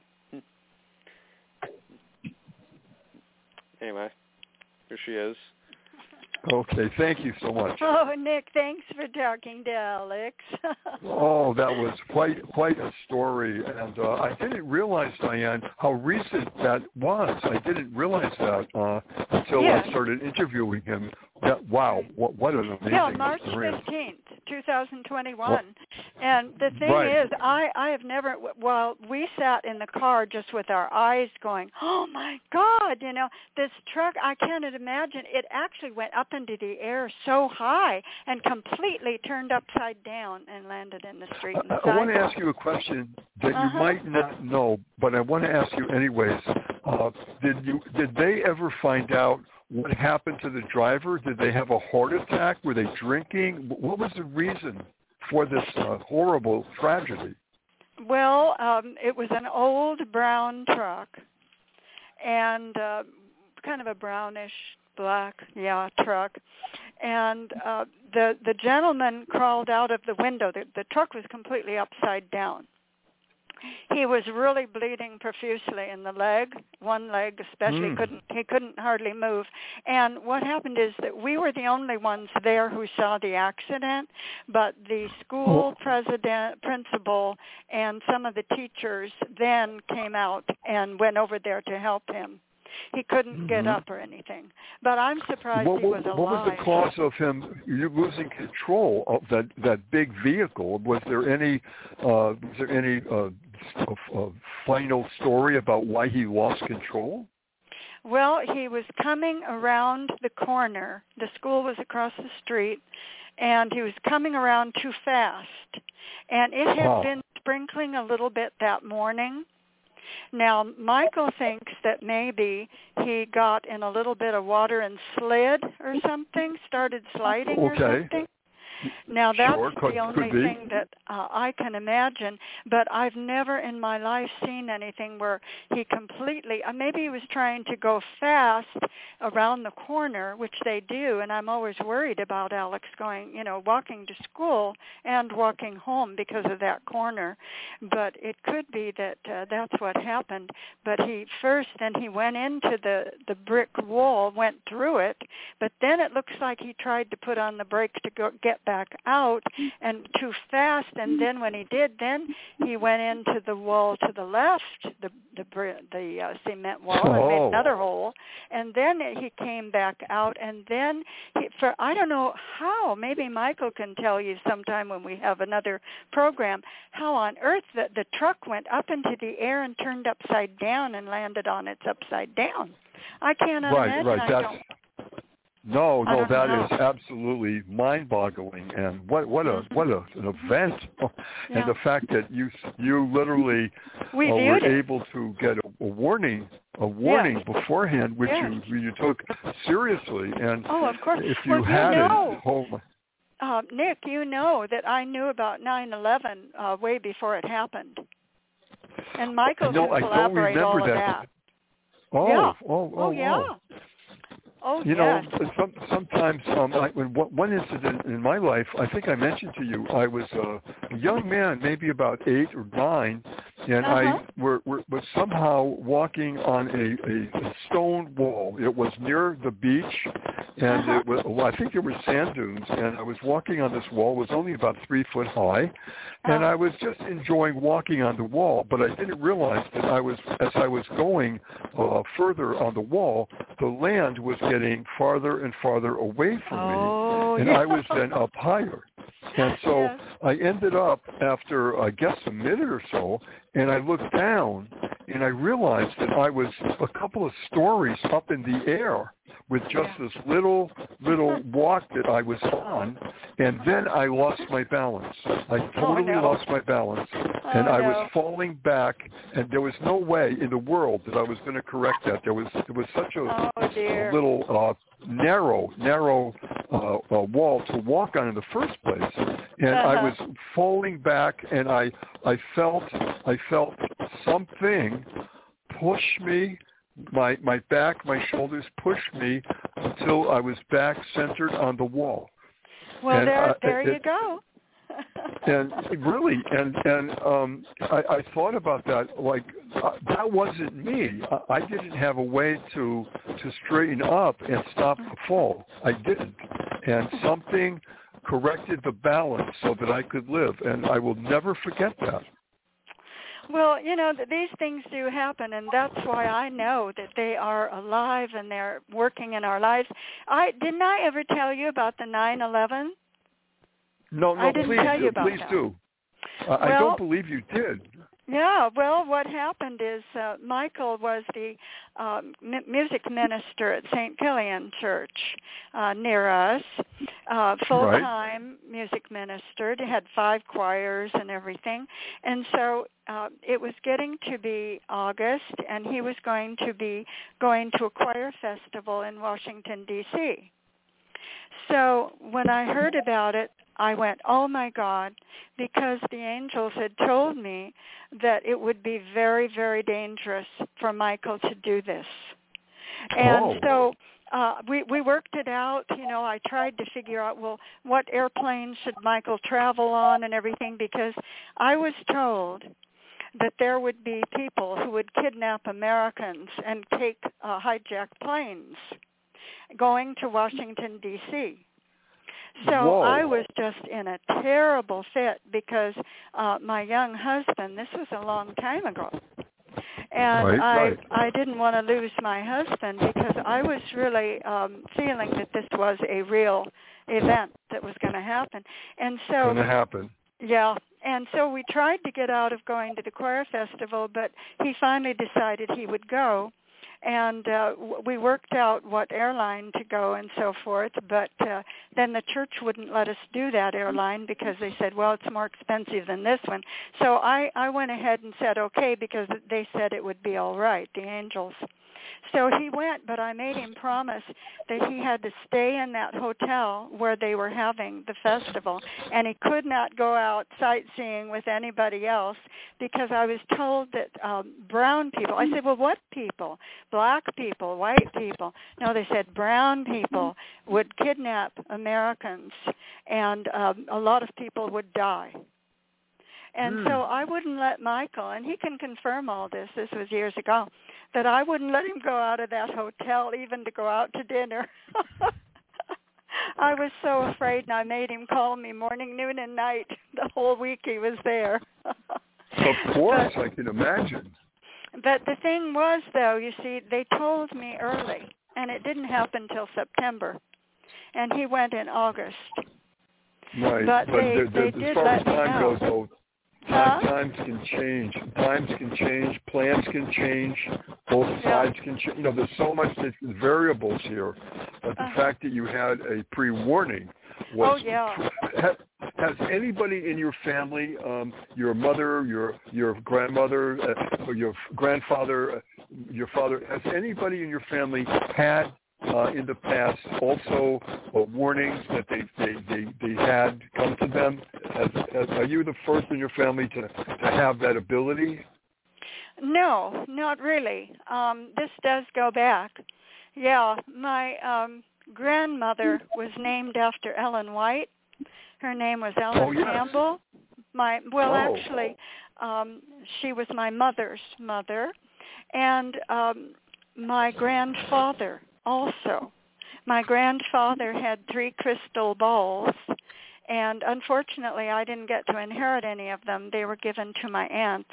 Anyway, here she is. Okay. Thank you so much. Oh, Nick, thanks for talking to Alex. Oh, that was quite quite a story, and uh, I didn't realize, Diane, how recent that was. I didn't realize that uh, until yeah. I started interviewing him. That, wow, what, what an amazing Yeah, March experience. fifteenth, twenty twenty-one. Well, and the thing right. is, I, I have never, well, we sat in the car just with our eyes going, oh, my God, you know, this truck, I can't imagine, it actually went up into the air so high and completely turned upside down and landed in the street. I, I want to ask you a question that uh-huh. you might not know, but I want to ask you anyways. Uh, did you did they ever find out what happened to the driver? Did they have a heart attack? Were they drinking? What was the reason for this uh, horrible tragedy? Well, um, it was an old brown truck and uh, kind of a brownish black, yeah, truck. And uh, the the gentleman crawled out of the window. The, the truck was completely upside down. He was really bleeding profusely in the leg, one leg especially. Mm. couldn't He couldn't hardly move. And what happened is that we were the only ones there who saw the accident, but the school president, principal, and some of the teachers then came out and went over there to help him. He couldn't mm-hmm. get up or anything. But I'm surprised what, he was what, alive. What was the cause of him you losing control of that, that big vehicle? Was there any uh, was there any uh, uh, final story about why he lost control? Well, he was coming around the corner. The school was across the street, and he was coming around too fast. And it had oh. been sprinkling a little bit that morning. Now, Michael thinks that maybe he got in a little bit of water and slid or something, started sliding okay. or something. Now, that's sure, could, the only could thing that uh, I can imagine, but I've never in my life seen anything where he completely, uh, maybe he was trying to go fast around the corner, which they do, and I'm always worried about Alex going, you know, walking to school and walking home because of that corner, but it could be that uh, that's what happened. But he first, then he went into the, the brick wall, went through it, but then it looks like he tried to put on the brakes to go get back back out and too fast, and then when he did, then he went into the wall to the left, the the the uh, cement wall, oh. and made another hole, and then he came back out, and then he, for I don't know how, maybe Michael can tell you sometime when we have another program, how on earth the, the truck went up into the air and turned upside down and landed on its upside down. I cannot right, imagine. Right, I that's... don't, No, no, that know. is absolutely mind-boggling, and what what a what a, an event, yeah. and the fact that you you literally we uh, were it. able to get a, a warning a warning yeah. beforehand, which yeah. you you took seriously, and oh, of course. if you well, had you know, it, oh my. Uh, Nick, you know that I knew about nine eleven uh, way before it happened, and Michael no, can I don't collaborate remember all that. of that. Oh, yeah. oh, oh, oh, yeah. Oh. Oh, you yes. know, some, sometimes um, I, when one incident in my life, I think I mentioned to you, I was a young man, maybe about eight or nine, and uh-huh. I were, were, was somehow walking on a, a stone wall. It was near the beach, and uh-huh. it was, well, I think there were sand dunes, and I was walking on this wall. It was only about three foot high, and uh-huh. I was just enjoying walking on the wall, but I didn't realize that I was, as I was going uh, further on the wall, the land was getting farther and farther away from oh, me, and yeah. I was then up higher. And so yes. I ended up after, I guess, a minute or so, and I looked down, and I realized that I was a couple of stories up in the air with just yeah. this little, little walk that I was on, and then I lost my balance. I totally oh, no. lost my balance, oh, and I no. was falling back, and there was no way in the world that I was going to correct that. There was, it was such a, oh, a little uh, narrow, narrow uh, uh, wall to walk on in the first place, and uh-huh. I was falling back, and I, I felt, I felt something push me. My my back, my shoulders pushed me until I was back centered on the wall. Well, and, there, uh, there it, you go. and really, and and um, I, I thought about that. Like uh, that wasn't me. I, I didn't have a way to to straighten up and stop the fall. I didn't, and something corrected the balance so that I could live, and I will never forget that. Well, you know, these things do happen, and that's why I know that they are alive and they're working in our lives. I didn't I ever tell you about the nine eleven? No, no, I didn't please tell you do. about Please that. do. Uh, well, I don't believe you did. Yeah, well, what happened is uh, Michael was the um, m- music minister at Saint Kilian Church uh, near us, uh, full-time right. music minister. He had five choirs and everything. And so uh, it was getting to be August, and he was going to be going to a choir festival in Washington, D C So when I heard about it, I went, oh, my God, because the angels had told me that it would be very, very dangerous for Michael to do this. And oh. so uh, we, we worked it out. You know, I tried to figure out, well, what airplane should Michael travel on and everything, because I was told that there would be people who would kidnap Americans and take uh, hijack planes going to Washington, D C So Whoa. I was just in a terrible fit because uh, my young husband, this was a long time ago, and right, I right. I didn't want to lose my husband because I was really um, feeling that this was a real event that was going to happen. And so Going to happen. Yeah, and so we tried to get out of going to the choir festival, but he finally decided he would go. And uh, we worked out what airline to go and so forth, but uh, then the church wouldn't let us do that airline because they said, well, it's more expensive than this one. So I, I went ahead and said okay because they said it would be all right, the Angels. So he went, but I made him promise that he had to stay in that hotel where they were having the festival, and he could not go out sightseeing with anybody else because I was told that um, brown people, I said, well, what people? Black people, white people? No, they said brown people would kidnap Americans, and um, a lot of people would die. And mm. so I wouldn't let Michael, and he can confirm all this, this was years ago, that I wouldn't let him go out of that hotel even to go out to dinner. I was so afraid, and I made him call me morning, noon, and night the whole week he was there. Of course, but, I can imagine. But the thing was, though, you see, they told me early, and it didn't happen till September, and he went in August. Right, but, but they, the, the, they as did far let as me time know. goes, though, Huh? times can change. Times can change. Plans can change. Both Yeah. sides can change. You know, there's so much that, variables here. But the Uh-huh. fact that you had a pre-warning was. Oh, yeah. Ha, has anybody in your family, um, your mother, your your grandmother, uh, or your grandfather, uh, your father, has anybody in your family had Uh, in the past, also uh, warnings that they, they, they, they had come to them? As, as, are you the first in your family to, to have that ability? No, not really. Um, this does go back. Yeah, my um, grandmother was named after Ellen White. Her name was Ellen Oh, yes. Campbell. My well, Oh. actually, um, she was my mother's mother, and um, my grandfather also. My grandfather had three crystal balls, and unfortunately I didn't get to inherit any of them. They were given to my aunts,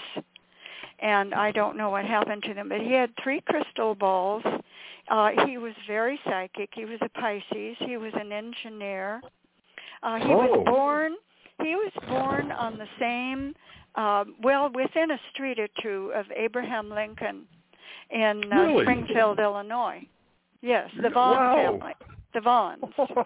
and I don't know what happened to them. But he had three crystal balls. Uh, he was very psychic. He was a Pisces. He was an engineer. Uh, he Oh. was born. He was born on the same, uh, well, within a street or two of Abraham Lincoln in uh, Really? Springfield, Illinois. Yes, the Vaughn Wow. family, the Vaughns.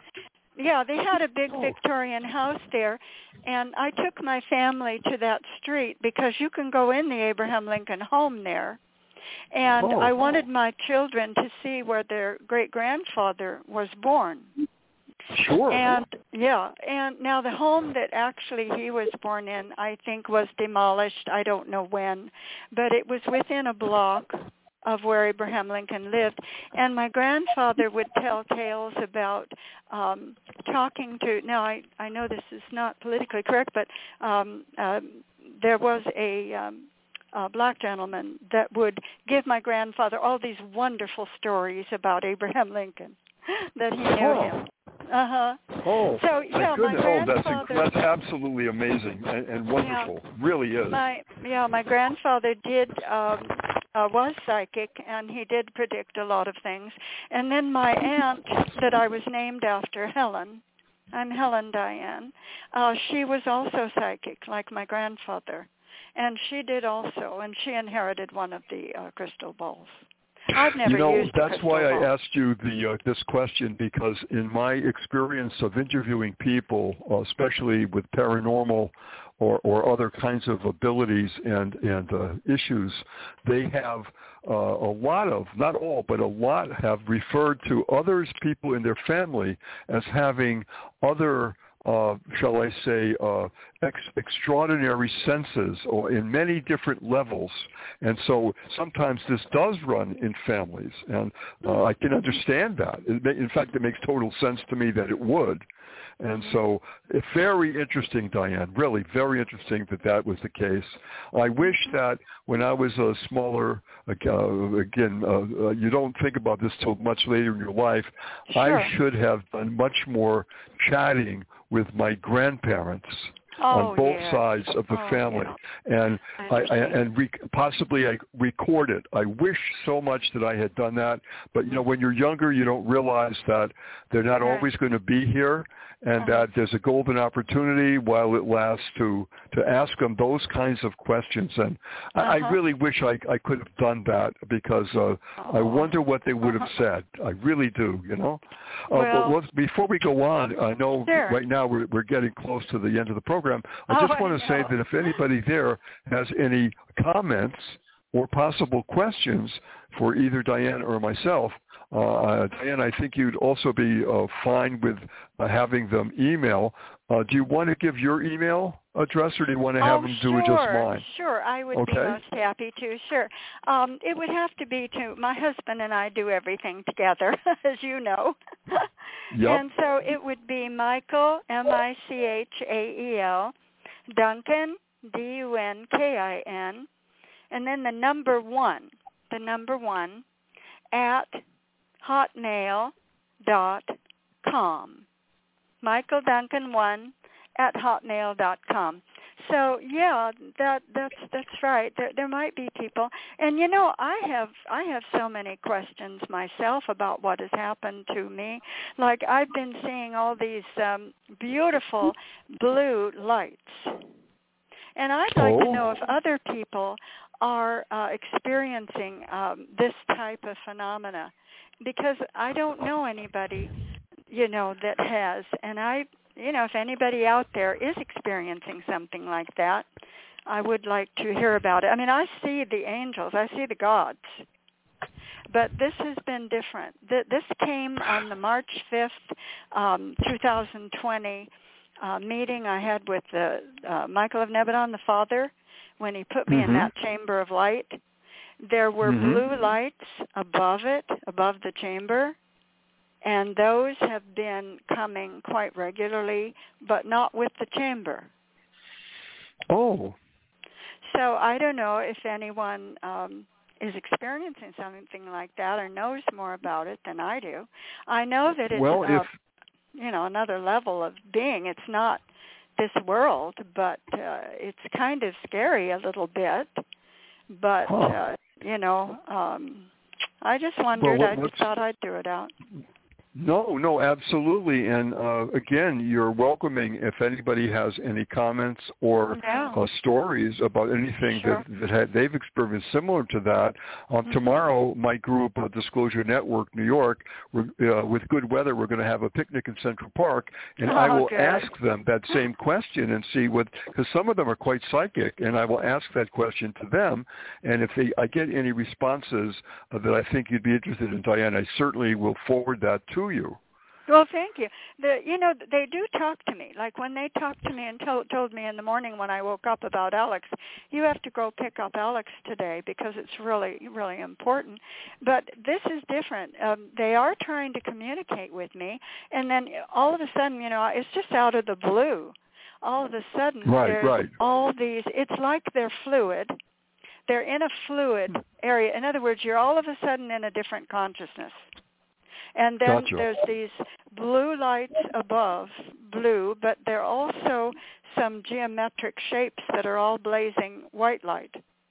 Yeah, they had a big Victorian house there, and I took my family to that street because you can go in the Abraham Lincoln home there. And Oh. I wanted my children to see where their great-grandfather was born. Sure. And, yeah, and now the home that actually he was born in, I think, was demolished. I don't know when, but it was within a block of where Abraham Lincoln lived. And my grandfather would tell tales about um, talking to, now I, I know this is not politically correct, but um, uh, there was a, um, a black gentleman that would give my grandfather all these wonderful stories about Abraham Lincoln, that he knew Oh. him. Uh-huh. Oh, So, yeah, my goodness. Oh, that's, grandfather... inc- that's absolutely amazing and, and wonderful. Yeah. Really is. My yeah, my grandfather did um, uh, was psychic, and he did predict a lot of things. And then my aunt, that I was named after, Helen, I'm Helen Diane. Uh, she was also psychic, like my grandfather, and she did also, and she inherited one of the uh, crystal balls. I've never you know, used a that's crystal why ball. I asked you the uh, this question, because in my experience of interviewing people, uh, especially with paranormal or, or other kinds of abilities and and uh, issues, they have uh, a lot of, not all, but a lot have referred to others, people in their family, as having other, Uh, shall I say, uh, ex- extraordinary senses, or in many different levels. And so sometimes this does run in families, and uh, I can understand that. It may, in fact, it makes total sense to me that it would. And so it's very interesting, Diane, really very interesting that that was the case. I wish that when I was a smaller, uh, again, uh, uh, you don't think about this till much later in your life, Sure. I should have done much more chatting with my grandparents. Oh, on both yes. sides of the oh, family, yeah. and I I, I and re- possibly I record it. I wish so much that I had done that, but you know, when you're younger, you don't realize that they're not Right. always going to be here, and Uh-huh. that there's a golden opportunity while it lasts to to ask them those kinds of questions. And I, I Uh-huh. really wish I I could have done that, because uh, I wonder what they would have said. I really do, you know. Uh, Well- but let's, before we go on, I know Sure. right now we're we're getting close to the end of the program. I Oh, just want I to say know. that if anybody there has any comments or possible questions for either Diane or myself, uh, Diane, I think you'd also be uh, fine with uh, having them email. Uh, do you want to give your email address, or do you want to have oh, them do sure, it just mine? Sure, I would be Okay. most happy to. Sure, um, it would have to be to my husband and I do everything together, as you know. Yep. And so it would be Michael, M I C H A E L, Duncan, D U N K I N, and then the number one, the number one, at hotmail dot com. Michael Duncan one at hotmail dot com. So yeah, that that's that's right. There there might be people, and you know, I have I have so many questions myself about what has happened to me. Like I've been seeing all these um, beautiful blue lights, and I'd like Oh. to know if other people are uh, experiencing um, this type of phenomena, because I don't know anybody, you know, that has, and I. You know, if anybody out there is experiencing something like that, I would like to hear about it. I mean, I see the angels, I see the gods, but this has been different. This came on the March fifth, um, twenty twenty uh, meeting I had with the, uh, Michael of Nebadon, the Father, when he put me Mm-hmm. in that chamber of light. There were Mm-hmm. blue lights above it, above the chamber. And those have been coming quite regularly, but not with the chamber. Oh. So I don't know if anyone um, is experiencing something like that or knows more about it than I do. I know that it's Well, uh, if you know, another level of being. It's not this world, but uh, it's kind of scary a little bit. But Huh. uh, you know, um, I just wondered. Well, I just let's- thought I'd throw it out. No, no, absolutely. And uh, again, you're welcoming if anybody has any comments or Yeah. uh, stories about anything Sure. that, that had, they've experienced similar to that. Um, Mm-hmm. Tomorrow, my group, uh, Disclosure Network New York, we're, uh, with good weather, we're going to have a picnic in Central Park, and I Oh, will good. ask them that same question and see what, because some of them are quite psychic, and I will ask that question to them, and if they, I get any responses uh, that I think you'd be interested in, Diane, I certainly will forward that to you. Well, thank you. The, you know, they do talk to me. Like when they talked to me and told, told me in the morning when I woke up about Alex, you have to go pick up Alex today because it's really, really important. But this is different. Um, they are trying to communicate with me, and then all of a sudden, you know, it's just out of the blue. All of a sudden, Right, there's right. all these, it's like they're fluid. They're in a fluid area. In other words, you're all of a sudden in a different consciousness. And then Gotcha. there's these blue lights above, blue, but there are also some geometric shapes that are all blazing white light.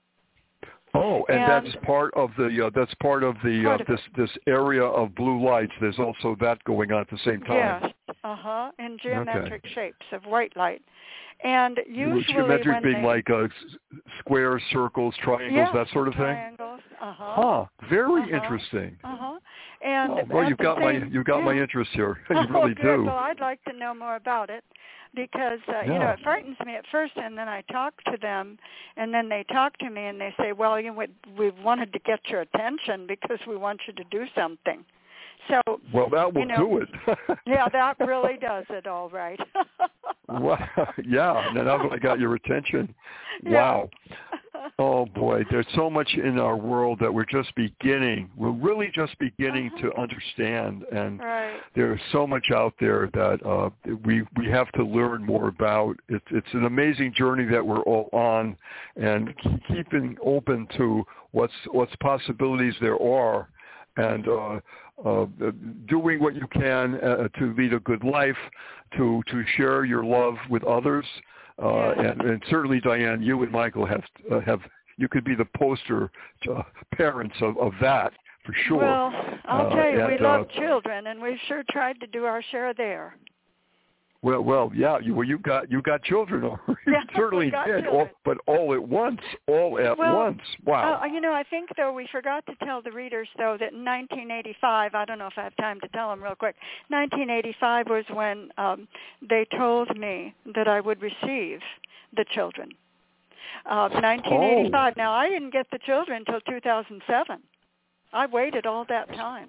Oh, and, And- that's part of the uh, that's part of the Part uh, of this this area of blue lights. There's also that going on at the same time. Yes, uh-huh, in geometric shapes of white light. And usually Geometric when being they, like uh, s- squares, circles, triangles, yeah, that sort of thing. triangles, uh-huh. Huh. Very Uh-huh. interesting. Uh-huh. And Oh, well, at you've the got my same- you've got my yeah. interest here. You Oh, really good. do. Well, I'd like to know more about it because, uh, you know, Yeah. it frightens me at first, and then I talk to them, and then they talk to me, and they say, well, you know, we wanted to get your attention because we want you to do something. So, Well, that will you know, do it. yeah, that really does it all right. Wow. Yeah. Now that I got your attention. Yeah. Wow. Oh, boy, there's so much in our world that we're just beginning. We're really just beginning uh-huh. to understand, and right. there's so much out there that uh, we we have to learn more about. It's it's an amazing journey that we're all on, and keeping open to what's what's possibilities there are, and uh, uh, doing what you can uh, to lead a good life, to to share your love with others. Uh, and, and certainly, Diane, you and Michael have uh, have you could be the poster uh, parents of, of that for sure. Well, I'll uh, tell you, and, we love uh, children, and we've sure tried to do our share there. Well, well, yeah. You, well, you got you got children, or you yeah, certainly did, all, but all at once, all at well, once. Wow. Uh, you know, I think though we forgot to tell the readers though that in nineteen eighty-five, I don't know if I have time to tell them real quick. nineteen eighty-five was when um, they told me that I would receive the children. Uh, nineteen eighty-five. Oh. Now I didn't get the children until two thousand seven. I waited all that time.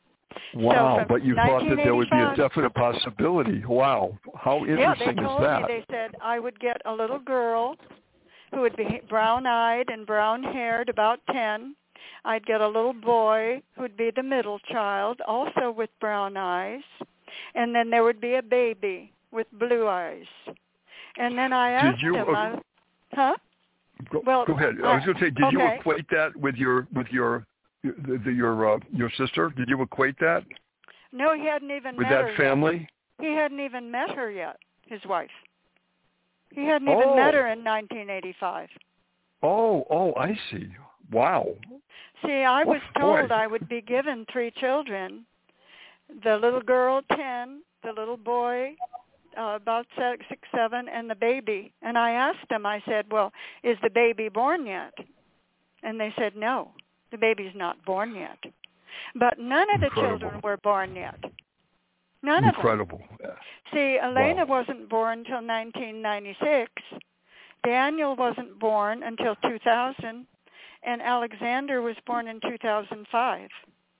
Wow, so but you thought that there would be a definite possibility. Wow, how interesting yeah, they told is that? Me, they said I would get a little girl who would be brown-eyed and brown-haired, about ten. I'd get a little boy who would be the middle child, also with brown eyes. And then there would be a baby with blue eyes. And then I asked did you, him, uh, I, huh? Go, well, go ahead. I was going to say, did okay. you equate that with your with your the, the, your uh, your sister? Did you equate that? No, he hadn't even with met that her family. Yet. He hadn't even met her yet. His wife. He hadn't even oh. met her in nineteen eighty-five. Oh, oh, I see. Wow. See, I was oh, told boy. I would be given three children. The little girl, ten, the little boy, uh, about six, six, seven, and the baby. And I asked them, I said, well, is the baby born yet? And they said, no, the baby's not born yet. But none of the Incredible. children were born yet. None Incredible. of them. See, Elena wow. wasn't born until nineteen ninety-six. Daniel wasn't born until two thousand. And Alexander was born in two thousand five.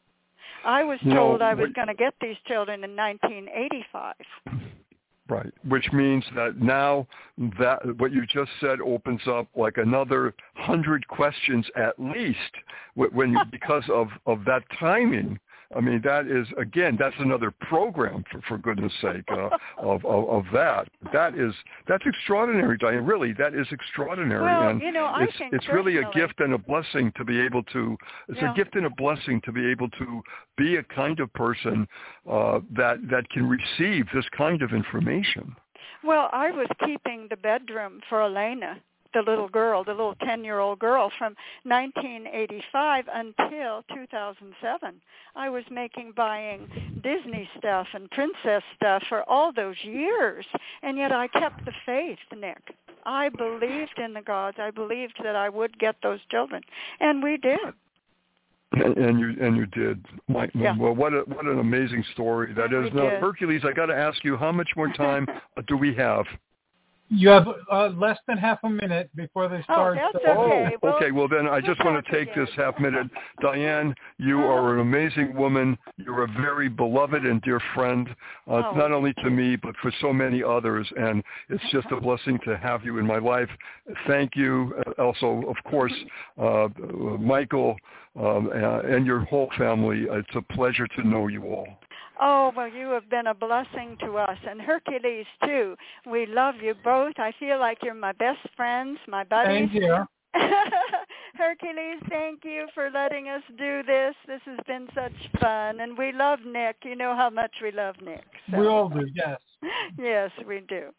I was told no, I was what, going to get these children in nineteen eighty-five. Right, which means that now that what you just said opens up like another hundred questions at least when you, because of, of that timing. I mean, that is, again, that's another program, for, for goodness sake, uh, of, of of that. That is, that's extraordinary, Diane. Really, that is extraordinary. Well, and you know, I it's, think it's really a personally- gift and a blessing to be able to, it's Yeah. a gift and a blessing to be able to be a kind of person uh, that, that can receive this kind of information. Well, I was keeping the bedroom for Elena, the little girl, the little ten-year-old girl, from nineteen eighty-five until two thousand seven. I was making, buying Disney stuff and princess stuff for all those years, and yet I kept the faith, Nick. I believed in the gods. I believed that I would get those children, and we did. And, and you and you did. My, Yeah. Well, what a, what an amazing story that We is. Now, did. Hercules, I got to ask you, how much more time do we have? You have uh, less than half a minute before they start. Oh, that's Oh, okay. Well, okay. Well, then I just we'll want to talk take again. this half minute. Diane, you are an amazing woman. You're a very beloved and dear friend, uh, Oh. not only to me, but for so many others. And it's just a blessing to have you in my life. Thank you. Also, of course, uh, Michael um, and your whole family. It's a pleasure to know you all. Oh, well, you have been a blessing to us, and Hercules, too. We love you both. I feel like you're my best friends, my buddies. Thank you. Hercules, thank you for letting us do this. This has been such fun, and we love Nick. You know how much we love Nick. So. We all do, yes. Yes, we do.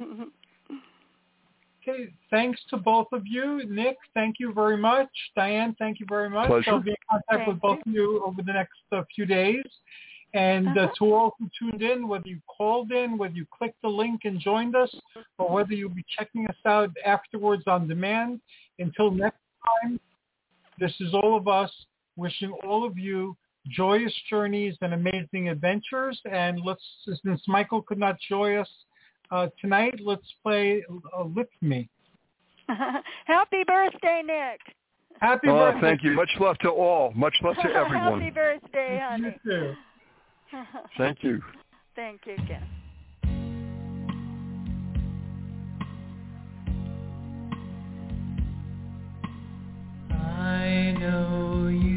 Okay, thanks to both of you. Nick, thank you very much. Diane, thank you very much. Pleasure. I'll be in contact Thank with both of you over the next uh, few days. And uh, Uh-huh. to all who tuned in, whether you called in, whether you clicked the link and joined us, or whether you'll be checking us out afterwards on demand, until next time, this is all of us wishing all of you joyous journeys and amazing adventures. And let's, since Michael could not join us uh, tonight, let's play uh, Lift Me. Happy birthday, Nick. Happy Oh, birthday. thank you. Much love to all. Much love to everyone. Happy birthday, honey. You too. Thank you. Thank you, Ken. I know you